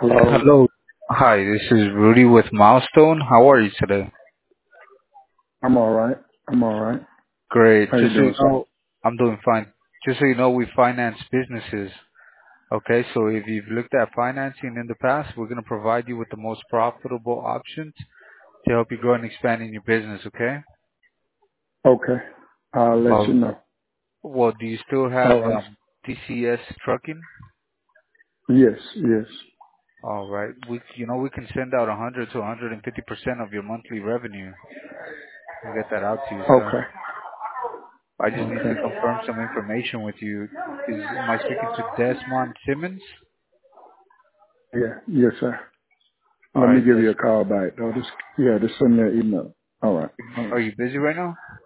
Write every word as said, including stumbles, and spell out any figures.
Hello. Hello. Hi, this is Rudy with Milestone. How are you today? I'm all right. I'm all right. Great. How you Just so you doing, sir? know, I'm doing fine. Just so you know, we finance businesses. Okay, so if you've looked at financing in the past, we're going to provide you with the most profitable options to help you grow and expand in your business, okay? Okay. I'll let you Well, know. well, do you still have All right. um, T C S trucking? Yes. Yes. All right. We, you know, we can send out one hundred to one hundred fifty percent of your monthly revenue and get that out to you, sir. Okay. I just need to Okay. confirm some information with you. Is am I speaking to Desmond Simmons? Yeah. Yes, sir. All Let me right, give Des. you a call back, though. Just yeah. Just send me an email. All right. All Are right. you busy right now?